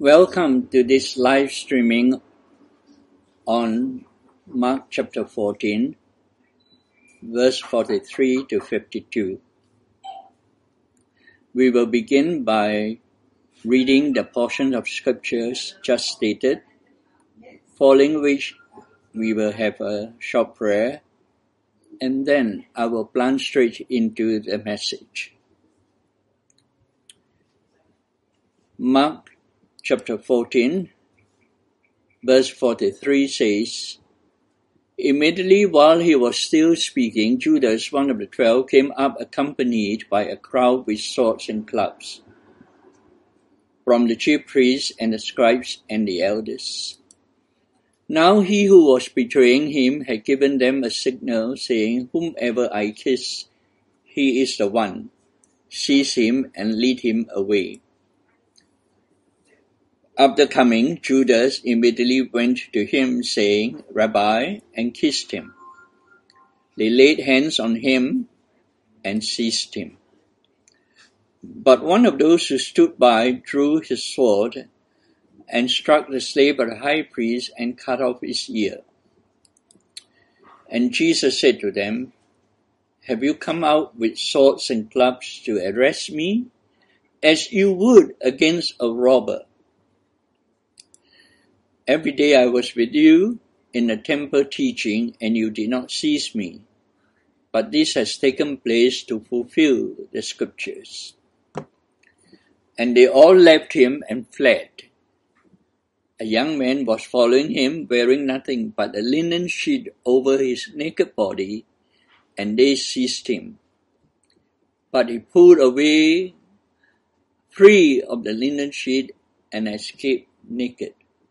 Welcome to this live streaming on Mark chapter 14, verse 43 to 52. We will begin by reading the portion of scriptures just stated, following which we will have a short prayer, and then I will plunge straight into the message. Mark chapter 14, verse 43 says, "Immediately while he was still speaking, Judas, one of the 12, came up accompanied by a crowd with swords and clubs, from the chief priests and the scribes and the elders. Now he who was betraying him had given them a signal, saying, 'Whomever I kiss, he is the one. Seize him and lead him away.' After coming, Judas immediately went to him, saying, 'Rabbi,' and kissed him. They laid hands on him and seized him. But one of those who stood by drew his sword and struck the slave of the high priest and cut off his ear. And Jesus said to them, 'Have you come out with swords and clubs to arrest me, as you would against a robber? Every day I was with you in the temple teaching, and you did not seize me. But this has taken place to fulfill the scriptures.' And they all left him and fled. A young man was following him, wearing nothing but a linen sheet over his naked body, and they seized him. But he pulled away free of the linen sheet and escaped naked."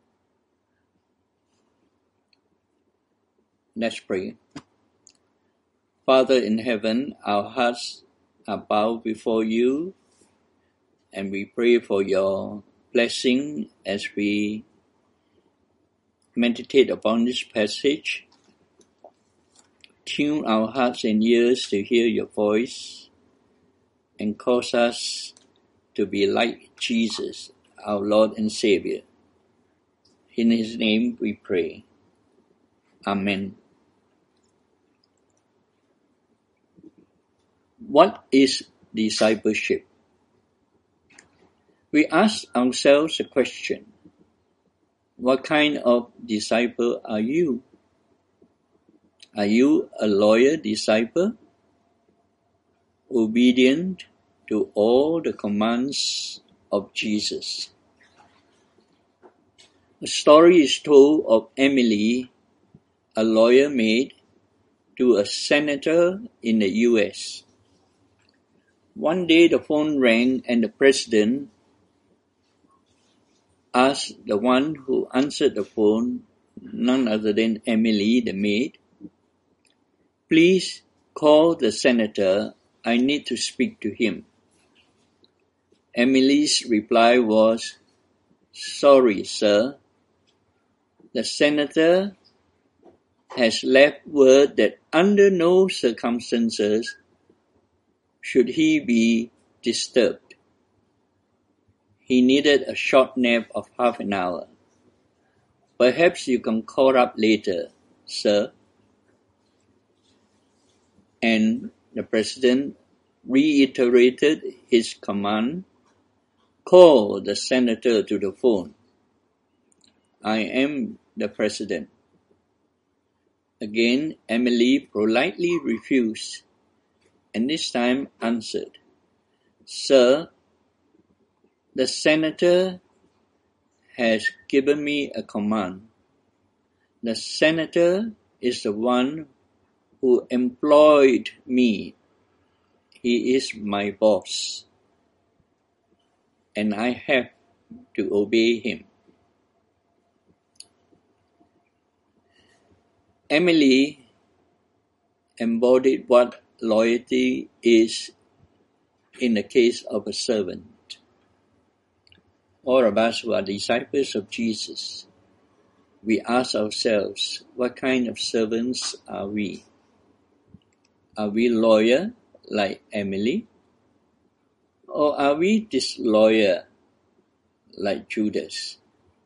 Let's pray. Father in heaven, our hearts are bowed before you, and we pray for your blessing as we meditate upon this passage. Tune our hearts and ears to hear your voice, and cause us to be like Jesus, our Lord and Savior. In his name we pray. Amen. What is discipleship? We ask ourselves a question. What kind of disciple are you? Are you a loyal disciple, obedient to all the commands of Jesus? A story is told of Emily, a lawyer maid to a senator in the US. One day the phone rang and the president asked the one who answered the phone, none other than Emily, the maid, "Please call the senator. I need to speak to him." Emily's reply was, "Sorry, sir. The senator has left word that under no circumstances should he be disturbed. He needed a short nap of half an hour. Perhaps you can call up later, sir." And the president reiterated his command, "Call the senator to the phone. I am the president." Again, Emily politely refused, and this time answered, "Sir, the senator has given me a command. The senator is the one who employed me. He is my boss, and I have to obey him." Emily embodied what loyalty is in the case of a servant. All of us who are disciples of Jesus, we ask ourselves, what kind of servants are we? Are we loyal like Emily? Or are we disloyal like Judas.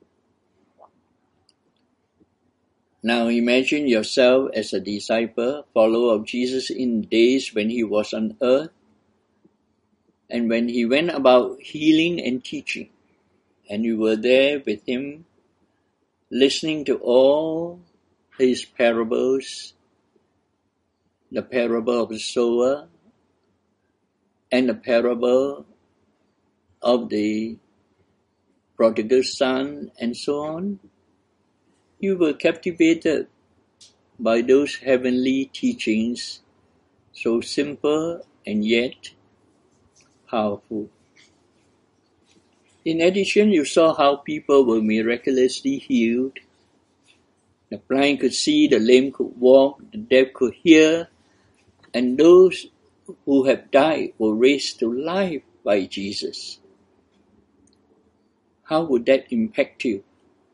Now imagine yourself as a disciple, follower of Jesus in days when he was on earth and when he went about healing and teaching, and you were there with him, listening to all his parables, the parable of the sower and the parable of the prodigal son, and so on. You were captivated by those heavenly teachings, so simple and yet powerful. In addition, you saw how people were miraculously healed. The blind could see, the lame could walk, the deaf could hear, and those who have died were raised to life by Jesus. How would that impact you?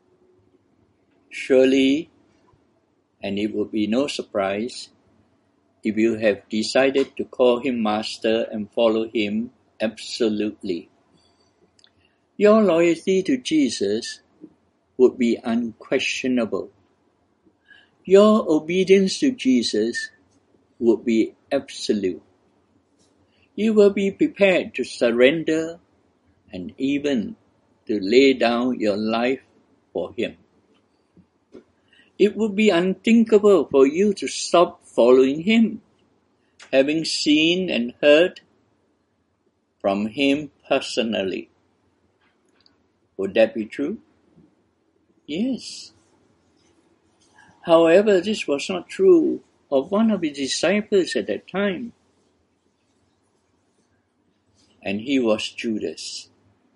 Surely, and it would be no surprise, if you have decided to call him Master and follow him absolutely. Your loyalty to Jesus would be unquestionable. Your obedience to Jesus would be absolute. You will be prepared to surrender and even to lay down your life for him. It would be unthinkable for you to stop following him, having seen and heard from him personally. Would that be true? Yes. However, this was not true of one of his disciples at that time, and he was Judas.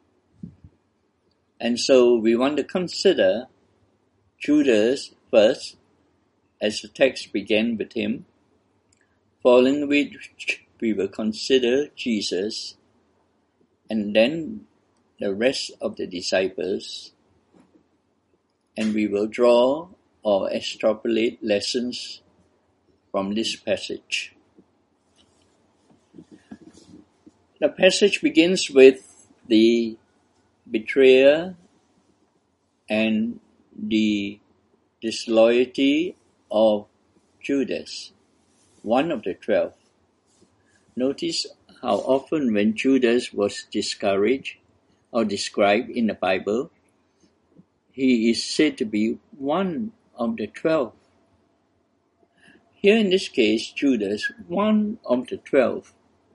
And so we want to consider Judas first, as the text began with him, following which we will consider Jesus, and then the rest of the disciples, and we will draw or extrapolate lessons from this passage. The passage begins with the betrayer and the disloyalty of Judas, one of the 12. Notice how often when Judas was discouraged or described in the Bible, he is said to be one of the 12. Here in this case, Judas, one of the 12,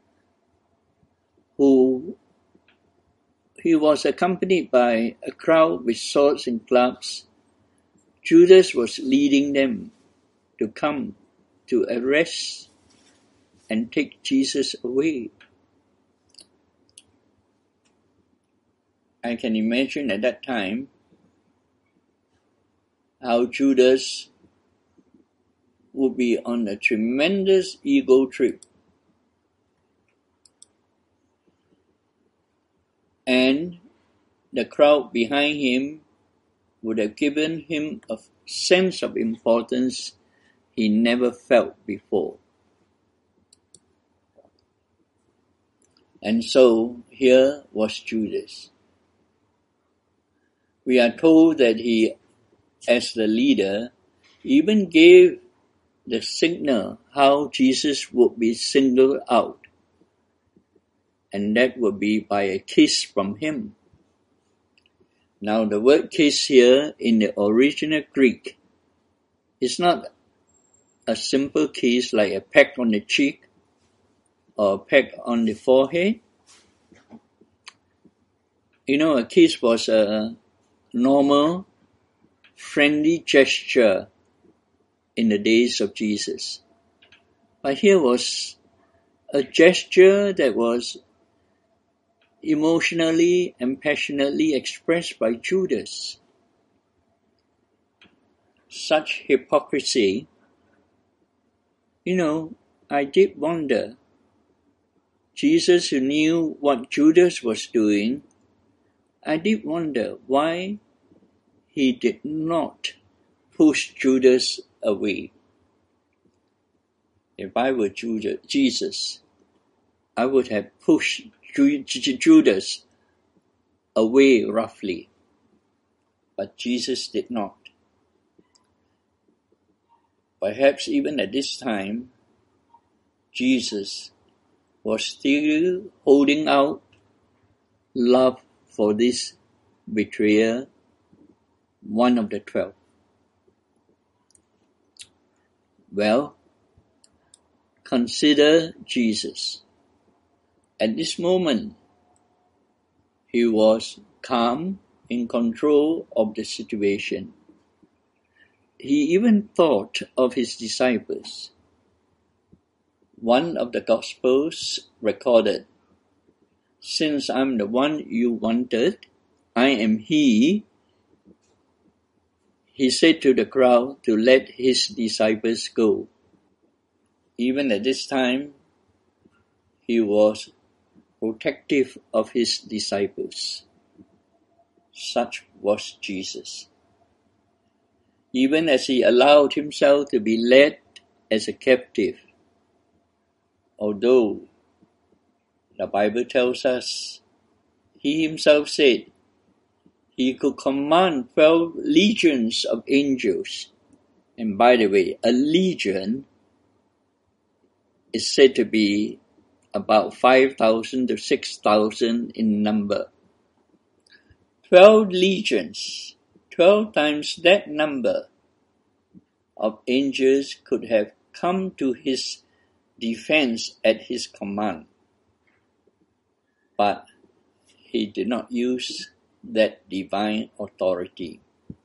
who he was accompanied by a crowd with swords and clubs. Judas was leading them to come to arrest and take Jesus away. I can imagine at that time how Judas would be on a tremendous ego trip. And the crowd behind him would have given him a sense of importance he never felt before. And so here was Judas. We are told that he, as the leader, even gave the signal how Jesus would be singled out, and that would be by a kiss from him. Now the word kiss here in the original Greek is not a simple kiss like a peck on the cheek or a peck on the forehead. A kiss was a normal, friendly gesture in the days of Jesus. But here was a gesture that was emotionally and passionately expressed by Judas. Such hypocrisy. I did wonder, Jesus who knew what Judas was doing, I did wonder why he did not push Judas away. If I were Jesus, I would have pushed Judas away roughly, but Jesus did not. Perhaps even at this time, Jesus was still holding out love for this betrayer, one of the 12. Well, consider Jesus. At this moment, he was calm, in control of the situation. He even thought of his disciples. One of the Gospels recorded, "Since I'm the one you wanted, I am he," he said to the crowd to let his disciples go. Even at this time, he was protective of his disciples. Such was Jesus. Even as he allowed himself to be led as a captive, although the Bible tells us he himself said he could command 12 legions of angels. And by the way, a legion is said to be about 5,000 to 6,000 in number. 12 legions, 12 times that number of angels could have come to his defense at his command. But he did not use that divine authority.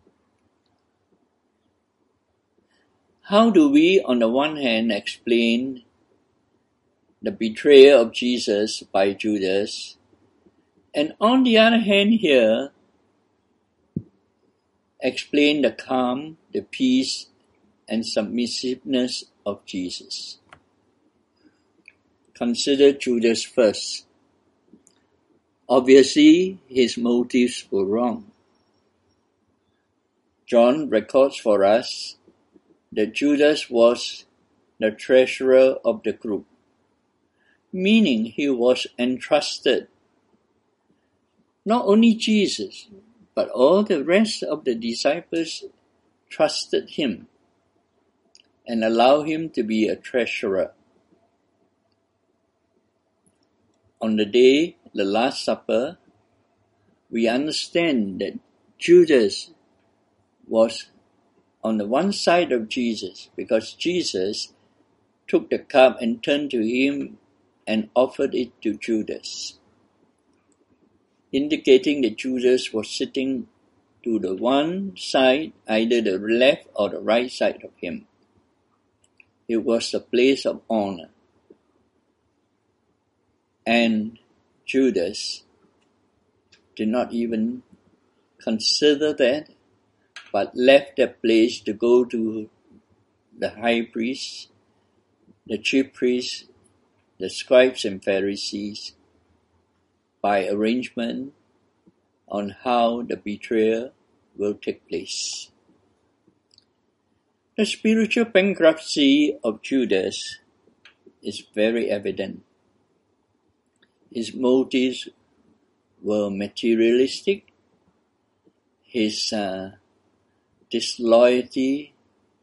How do we, on the one hand, explain the betrayal of Jesus by Judas, and on the other hand here, explain the calm, the peace, and submissiveness of Jesus? Consider Judas first. Obviously, his motives were wrong. John records for us that Judas was the treasurer of the group, meaning he was entrusted. Not only Jesus, but all the rest of the disciples trusted him and allowed him to be a treasurer. On the day, the Last Supper, we understand that Judas was on the one side of Jesus because Jesus took the cup and turned to him and offered it to Judas, indicating that Judas was sitting to the one side, either the left or the right side of him. It was a place of honor. And Judas did not even consider that, but left that place to go to the high priest, the chief priests, the scribes and Pharisees, by arrangement on how the betrayal will take place. The spiritual bankruptcy of Judas is very evident. His motives were materialistic. His disloyalty,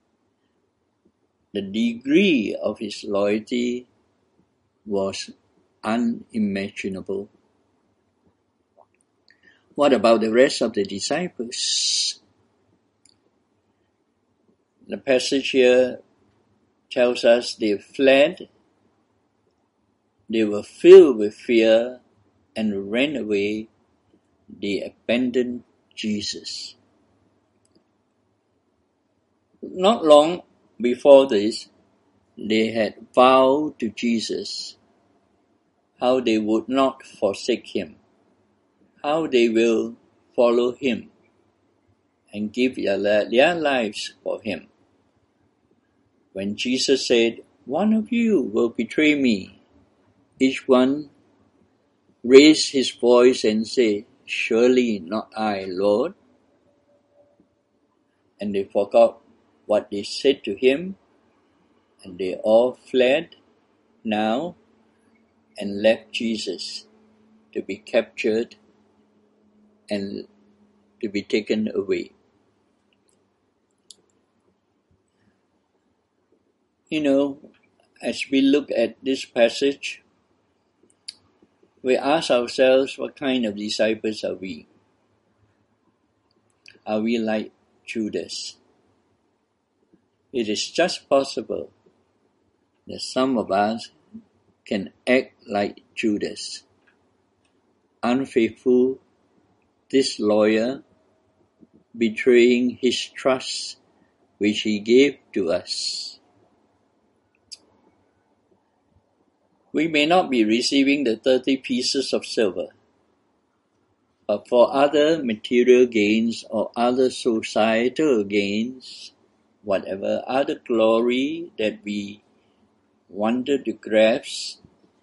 the degree of his loyalty was unimaginable. What about the rest of the disciples? The passage here tells us they fled, they were filled with fear and ran away. They abandoned Jesus. Not long before this, they had vowed to Jesus how they would not forsake him, how they will follow him and give their lives for him. When Jesus said, "One of you will betray me," each one raised his voice and said, "Surely not I, Lord." And they forgot what they said to him, and they all fled now and left Jesus to be captured and to be taken away. As we look at this passage, we ask ourselves, what kind of disciples are we? Are we like Judas? It is just possible that some of us can act like Judas, unfaithful, disloyal, betraying his trust which he gave to us. We may not be receiving the 30 pieces of silver, but for other material gains or other societal gains, whatever other glory that we wanted to grasp,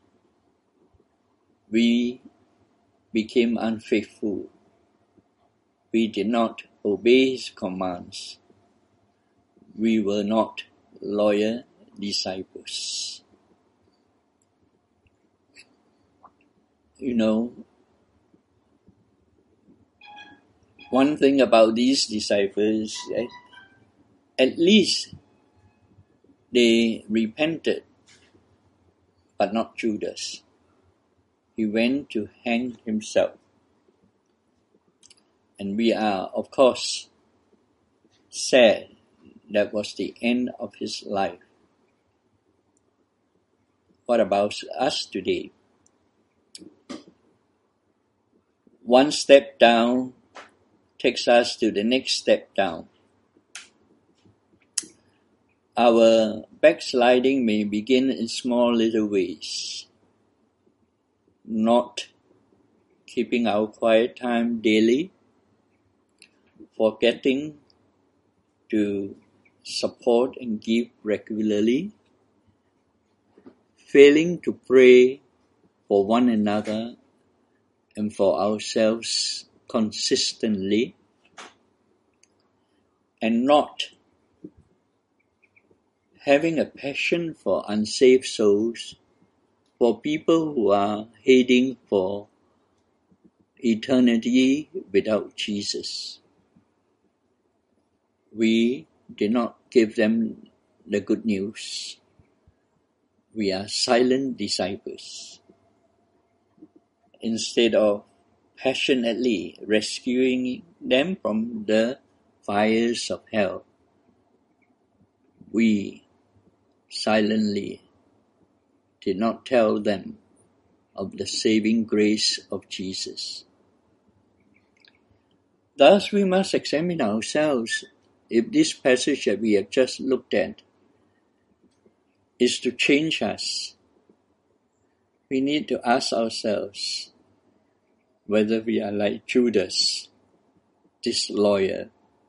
we became unfaithful. We did not obey his commands. We were not loyal disciples. One thing about these disciples, at least they repented, but not Judas. He went to hang himself. And we are, of course, sad that was the end of his life. What about us today? One step down takes us to the next step down. Our backsliding may begin in small little ways. Not keeping our quiet time daily, forgetting to support and give regularly, failing to pray for one another and for ourselves consistently, and not having a passion for unsaved souls, for people who are heading for eternity without Jesus. We did not give them the good news. We are silent disciples. Instead of passionately rescuing them from the fires of hell, we silently did not tell them of the saving grace of Jesus. Thus, we must examine ourselves if this passage that we have just looked at is to change us. We need to ask ourselves whether we are like Judas, disloyal,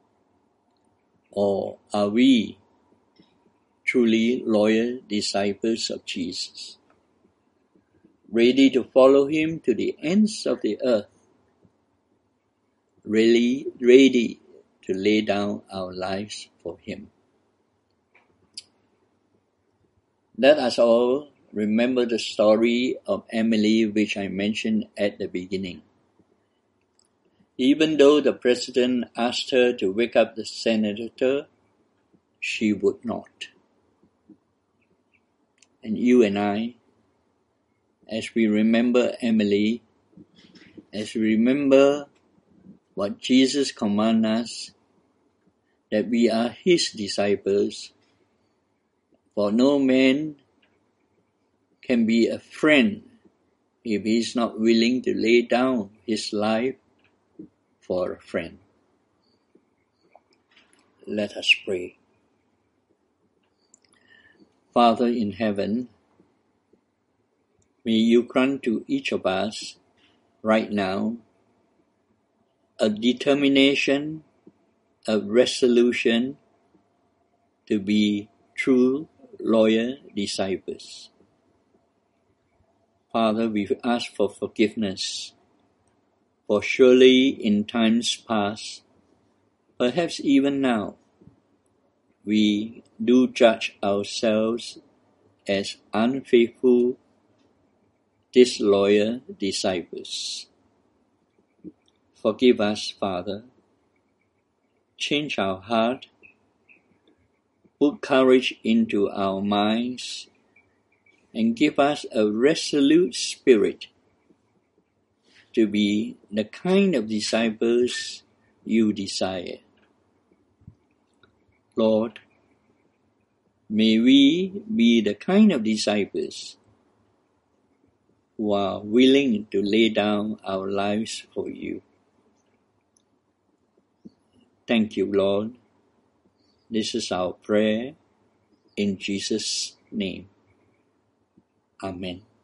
or are we truly loyal disciples of Jesus, ready to follow him to the ends of the earth, really ready to lay down our lives for him. Let us all remember the story of Emily, which I mentioned at the beginning. Even though the president asked her to wake up the senator, she would not. And you and I, as we remember Emily, as we remember what Jesus commanded us, that we are his disciples, for no man can be a friend if he is not willing to lay down his life for a friend. Let us pray. Father in heaven, may you grant to each of us right now a determination, a resolution to be true, loyal disciples. Father, we ask for forgiveness, for surely in times past, perhaps even now, we do judge ourselves as unfaithful, disloyal disciples. Forgive us, Father. Change our heart. Put courage into our minds and give us a resolute spirit to be the kind of disciples you desire. Lord, may we be the kind of disciples who are willing to lay down our lives for you. Thank you, Lord. This is our prayer in Jesus' name. Amen.